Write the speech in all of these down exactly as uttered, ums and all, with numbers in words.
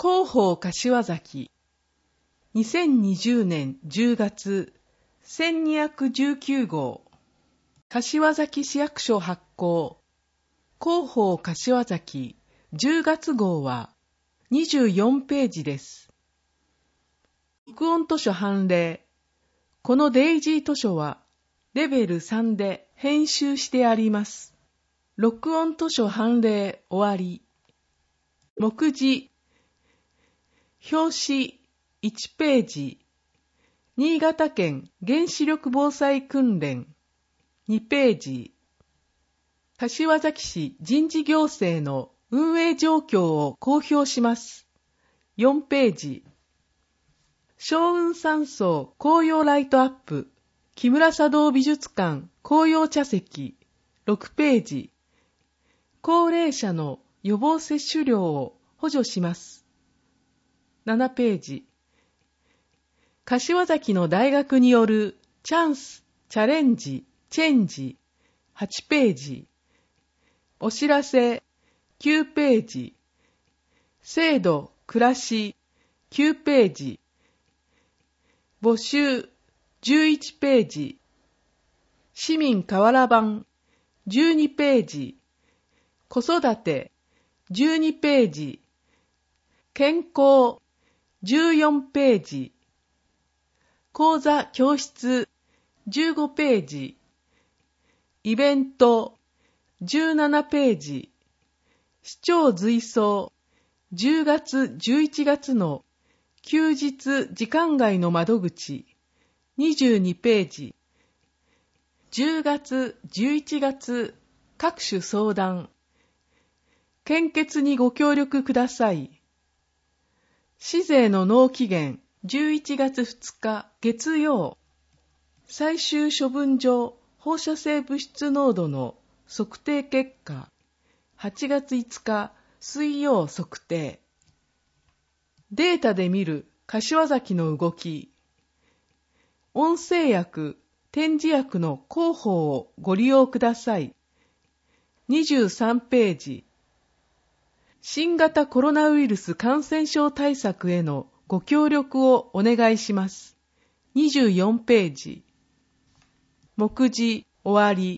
広報柏崎にせんにじゅうねんじゅうがつせんにひゃくじゅうきゅうごう柏崎市役所発行広報柏崎じゅうがつごうはにじゅうよんページです。録音図書判例。このデイジー図書はレベルさんで編集してあります。録音図書判例終わり。目次。表紙いちページ。新潟県原子力防災訓練にページ。柏崎市人事行政の運営状況を公表します。よんページ。松雲山荘紅葉ライトアップ木村茶道美術館紅葉茶席ろくページ。高齢者の予防接種料を補助します。ななページ。柏崎の大学によるチャンス、チャレンジ、チェンジはちページ。お知らせきゅうページ。制度、暮らしきゅうページ。募集じゅういちページ。市民河原版じゅうにページ。子育てじゅうにページ。健康じゅうよんページ。講座教室じゅうごページ。イベントじゅうななページ。市長随走じゅうがつじゅういちがつの休日時間外の窓口にじゅうにページ。じゅうがつじゅういちがつ各種相談献血にご協力ください。市税の納期限じゅういちがつふつか月曜。最終処分場放射性物質濃度の測定結果はちがついつか水曜測定。データで見る柏崎の動き。音声薬、点字薬の広報をご利用ください。にじゅうさんページ。新型コロナウイルス感染症対策へのご協力をお願いします。にじゅうよんページ。目次終わり。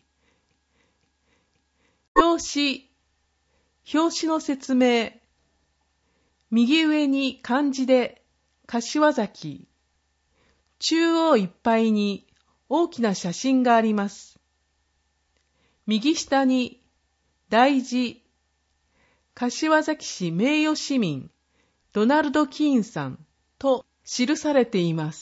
表紙。表紙の説明。右上に漢字で柏崎。中央いっぱいに大きな写真があります。右下に大字。柏崎市名誉市民ドナルド・キーンさんと記されています。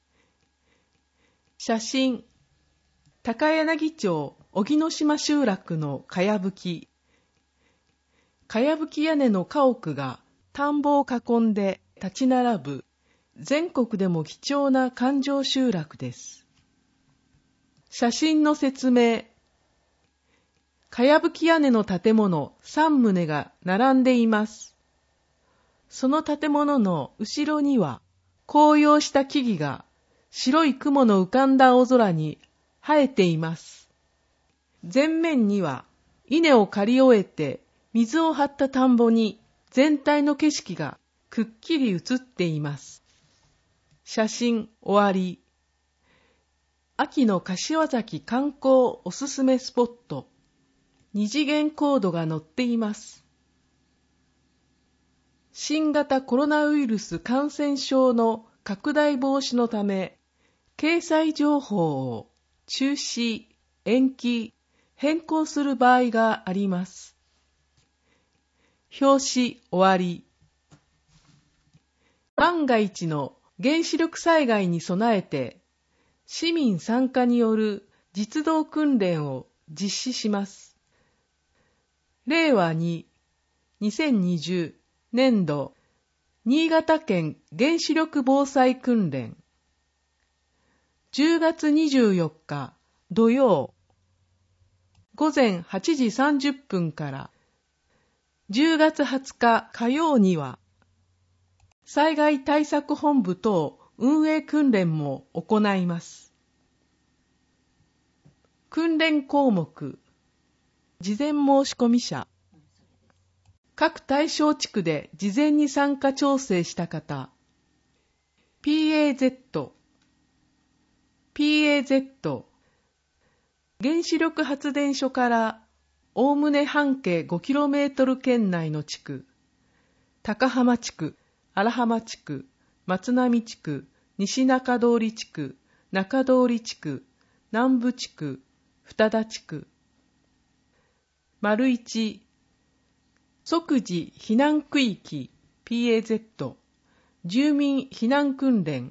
写真。高柳町荻野島集落のかやぶき。かやぶき屋根の家屋が田んぼを囲んで立ち並ぶ全国でも貴重な環状集落です。写真の説明。かやぶき屋根の建物さんとうが並んでいます。その建物の後ろには紅葉した木々が白い雲の浮かんだ青空に生えています。前面には稲を刈り終えて水を張った田んぼに全体の景色がくっきり映っています。写真終わり。秋の柏崎観光おすすめスポット。二次元コードが載っています。新型コロナウイルス感染症の拡大防止のため、掲載情報を中止、延期、変更する場合があります。表紙終わり。万が一の原子力災害に備えて、市民参加による実動訓練を実施します。れいわに、にせんにじゅうねんど、新潟県原子力防災訓練。じゅうがつにじゅうよっか土曜、ごぜんはちじさんじゅっぷんからじゅうがつはつか火曜には、災害対策本部等運営訓練も行います。訓練項目。事前申込者。 各対象地区で事前に参加調整した方、ピーエーゼット、ピーエーゼット、原子力発電所からおおむね半径 ごキロメートル 圏内の地区、高浜地区、荒浜地区、松並地区、西中通地区、中通地区、南部地区、二田地区。丸一、即時避難区域 ピーエーゼット、住民避難訓練。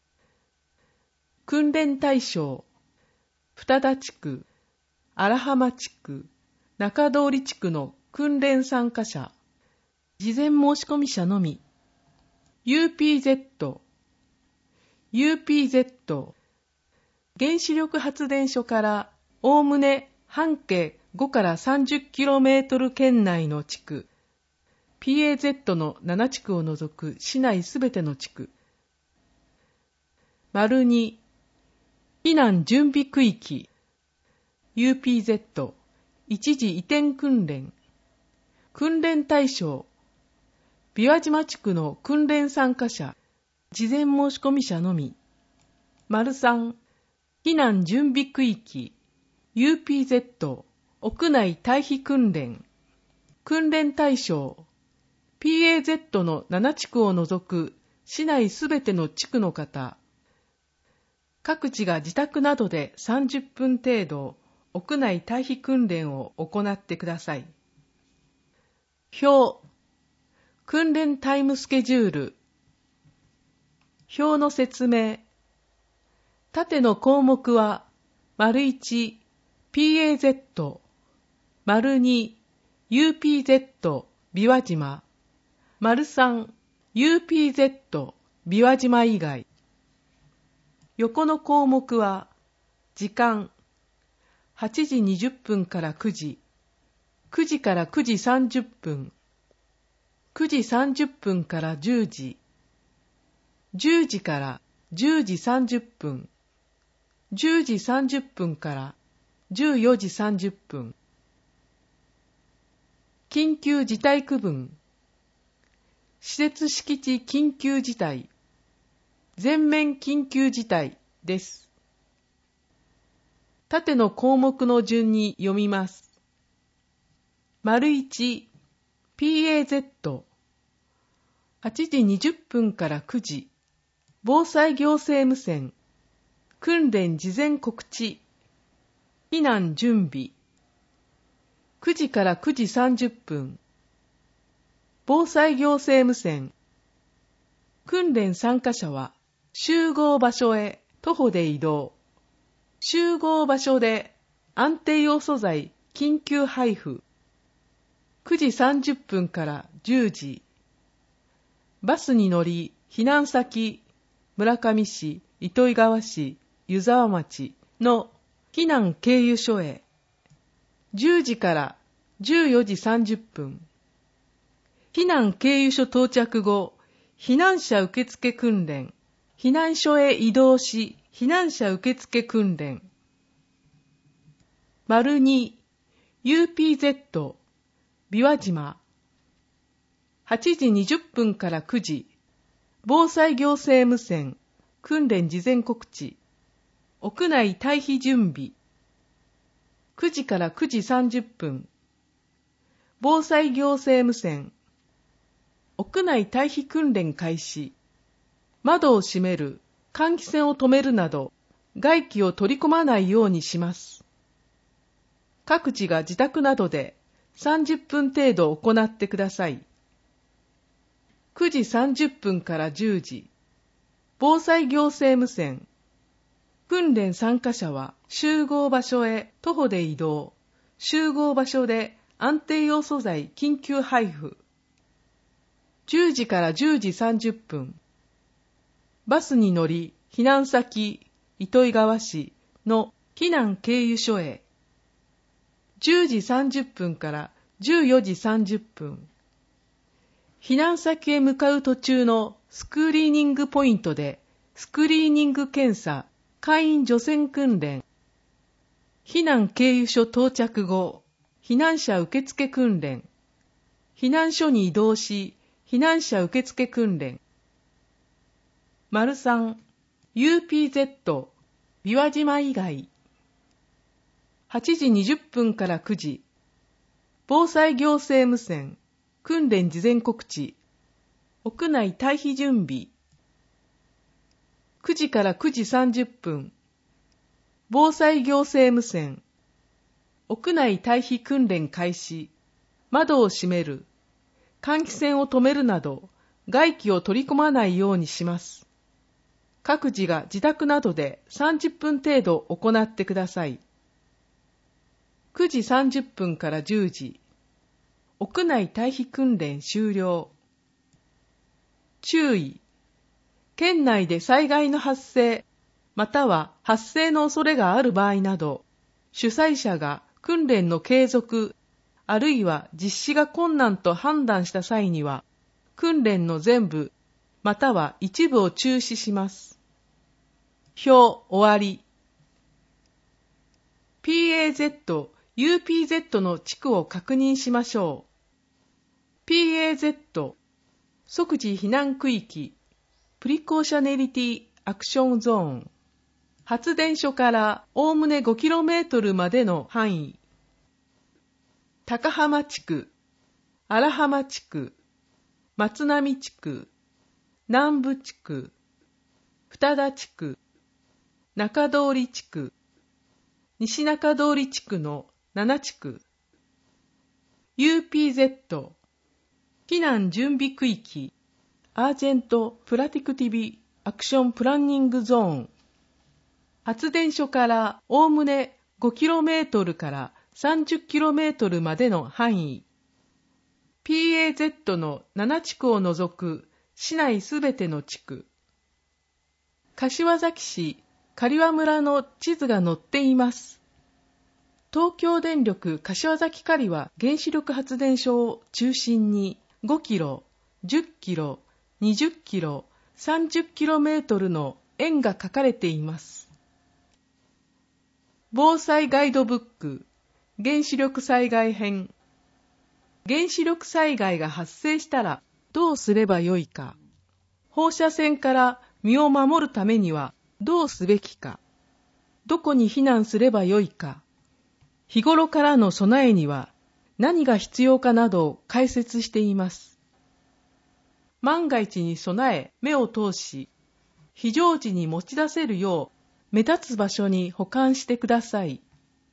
訓練対象、二田地区、荒浜地区、中通地区の訓練参加者、事前申し込み者のみ。ユーピーゼット、ユーピーゼット、原子力発電所からおおむね半径ごからさんじゅっキロメートル 圏内の地区、ピーエーゼット のなな地区を除く市内すべての地区。丸に、避難準備区域、ユーピーゼット、一時移転訓練。訓練対象、琵琶島地区の訓練参加者、事前申し込み者のみ。丸三、避難準備区域、ユーピーゼット、屋内退避訓練。訓練対象、ピーエーゼット のなな地区を除く市内すべての地区の方。各地が自宅などでさんじゅっぷん程度、屋内退避訓練を行ってください。表、訓練タイムスケジュール。表の説明。縦の項目は、丸いち、ピーエーゼット、丸に、ユーピーゼット、琵琶島、丸さん、ユーピーゼット、琵琶島以外。横の項目は、時間、はちじにじゅっぷんからくじ、くじからくじさんじゅっぷん、くじさんじゅっぷんからじゅうじ、じゅうじからじゅうじさんじゅっぷん、じゅうじさんじゅっぷんからじゅうよじさんじゅっぷん。緊急事態区分。施設敷地緊急事態、全面緊急事態です。縦の項目の順に読みます。丸いち、ピーエーゼット、はちじにじゅっぷんからくじ、防災行政無線、訓練事前告知、避難準備、くじからくじさんじゅっぷん、防災行政無線、訓練参加者は集合場所へ徒歩で移動、集合場所で安定用素材緊急配布、くじさんじゅっぷんからじゅうじ、バスに乗り避難先、村上市、糸魚川市、湯沢町の避難経由所へ、じゅうじからじゅうよじさんじゅっぷん、避難経由所到着後、避難者受付訓練、避難所へ移動し、避難者受付訓練。丸に、ユーピーゼット、琵琶島。はちじにじゅっぷんからくじ、防災行政無線、訓練事前告知、屋内退避準備。くじからくじさんじゅっぷん、防災行政無線、屋内退避訓練開始。窓を閉める、換気扇を止めるなど、外気を取り込まないようにします。各自が自宅などでさんじゅっぷん程度行ってください。くじさんじゅっぷんからじゅうじ、防災行政無線。訓練参加者は集合場所へ徒歩で移動、集合場所で安定用素材緊急配布。じゅうじからじゅうじさんじゅっぷん、バスに乗り避難先、糸魚川市の避難経由所へ。じゅうじさんじゅっぷんからじゅうよじさんじゅっぷん、避難先へ向かう途中のスクリーニングポイントでスクリーニング検査、簡易除染訓練。避難経由所到着後、避難者受付訓練。 避難所に移動し、避難者受付訓練。さん、ユーピーゼット、琵琶島以外。はちじにじゅっぷんからくじ、防災行政無線、訓練事前告知、屋内退避準備。くじからくじさんじゅっぷん、防災行政無線、屋内退避訓練開始、窓を閉める、換気扇を止めるなど、外気を取り込まないようにします。各自が自宅などでさんじゅっぷん程度行ってください。くじさんじゅっぷんからじゅうじ、屋内退避訓練終了。注意。県内で災害の発生、または発生の恐れがある場合など、主催者が訓練の継続、あるいは実施が困難と判断した際には、訓練の全部、または一部を中止します。表終わり。ピーエーゼット、ユーピーゼット の地区を確認しましょう。ピーエーゼット、即時避難区域、プリコーショネリティアクションゾーン。発電所からおおむね ごキロメートル までの範囲。高浜地区、荒浜地区、松並地区、南部地区、二田地区、中通地区、西中通地区のなな地区。ユーピーゼット、避難準備区域、アージェントプラティクティビアクションプランニングゾーン。発電所からおおむね ごキロメートル から さんじゅっキロメートル までの範囲。ピーエーゼット のなな地区を除く市内すべての地区。柏崎市刈羽村の地図が載っています。東京電力柏崎刈羽原子力発電所を中心にごキロ、じゅっキロ、にじゅっキロ、さんじゅっキロメートル の円が書かれています。防災ガイドブック、原子力災害編。原子力災害が発生したらどうすればよいか。放射線から身を守るためにはどうすべきか。どこに避難すればよいか。日頃からの備えには何が必要かなどを解説しています。万が一に備え目を通し、非常時に持ち出せるよう目立つ場所に保管してください。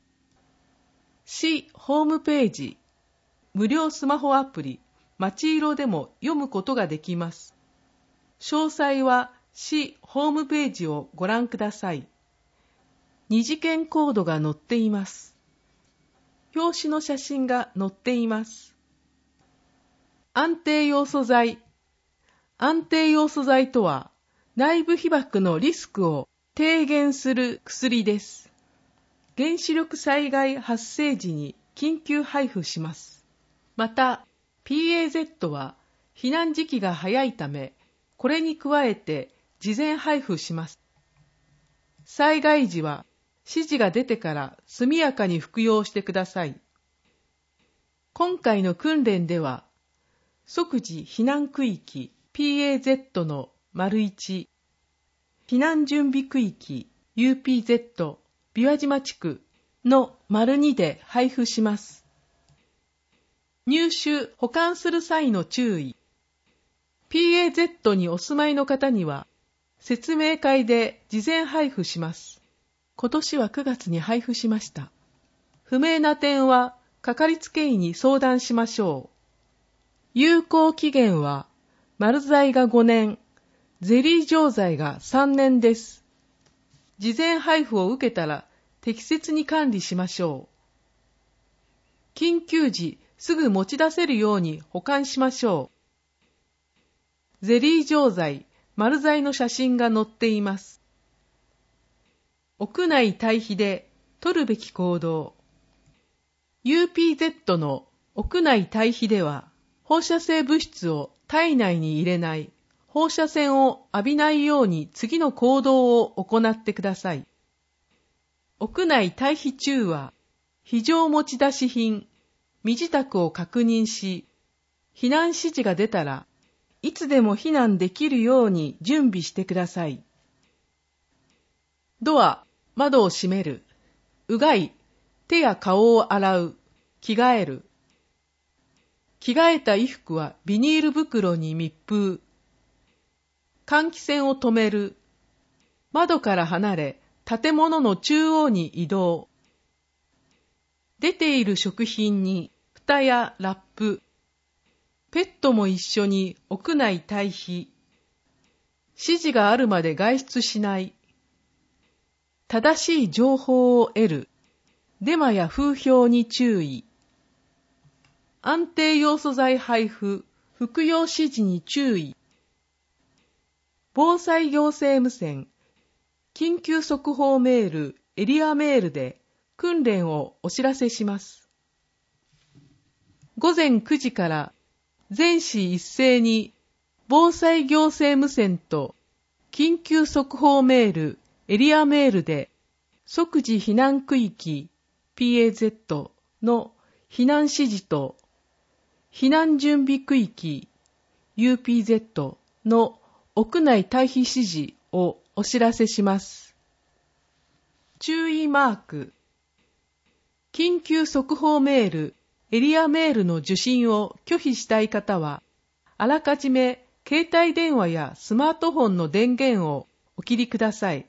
市ホームページ、無料スマホアプリ、まちいろでも読むことができます。詳細は市ホームページをご覧ください。二次元コードが載っています。表紙の写真が載っています。安定ヨウ素剤。安定ヨウ素剤とは、内部被曝のリスクを低減する薬です。原子力災害発生時に緊急配布します。また、ピーエーゼット は避難時期が早いため、これに加えて事前配布します。災害時は指示が出てから速やかに服用してください。今回の訓練では、即時避難区域 ピーエーゼット の丸いち、避難準備区域 ユーピーゼット 琵琶島地区の丸にで配布します。入手・保管する際の注意。ピーエーゼット にお住まいの方には、説明会で事前配布します。今年はくがつに配布しました。不明な点は、かかりつけ医に相談しましょう。有効期限は、丸剤がごねん、ゼリー錠剤がさんねんです。事前配布を受けたら、適切に管理しましょう。緊急時、すぐ持ち出せるように保管しましょう。ゼリー錠剤、丸剤の写真が載っています。屋内退避で取るべき行動。ユーピーゼット の屋内退避では、放射性物質を体内に入れない、放射線を浴びないように次の行動を行ってください。屋内退避中は、非常持ち出し品、身支度を確認し、 避難指示が出たら、いつでも避難できるように準備してください。ドア、窓を閉める。うがい、手や顔を洗う。着替える。着替えた衣服はビニール袋に密封。換気扇を止める。窓から離れ、建物の中央に移動。出ている食品に蓋やラップ。ペットも一緒に屋内退避。指示があるまで外出しない。正しい情報を得る。デマや風評に注意。安定ヨウ素剤配布、服用指示に注意。防災行政無線、緊急速報メール、エリアメールで訓練をお知らせします。ごぜんくじから全市一斉に防災行政無線と緊急速報メール、エリアメールで即時避難区域 ピーエーゼット の避難指示と避難準備区域 ユーピーゼット の屋内退避指示をお知らせします。注意マーク。緊急速報メール、エリアメールの受信を拒否したい方は、あらかじめ携帯電話やスマートフォンの電源をお切りください。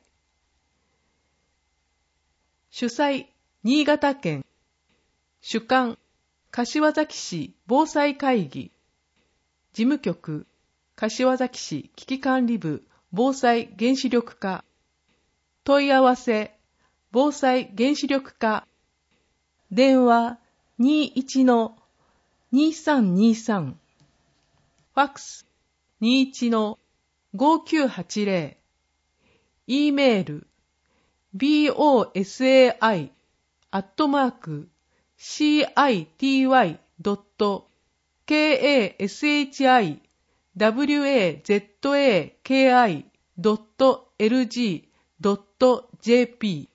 主催、新潟県。主幹、柏崎市防災会議。事務局、柏崎市危機管理部防災原子力課。問い合わせ、防災原子力課。電話 にじゅういちのにさんにさん。ファックス にじゅういちのごきゅうはちぜろ。E メール ボサイ アットマーク シーアイティーワイ ドット ケーエーエスエイチアイダブリューエーゼットエーケーアイ ドット エルジー ドット ジェーピー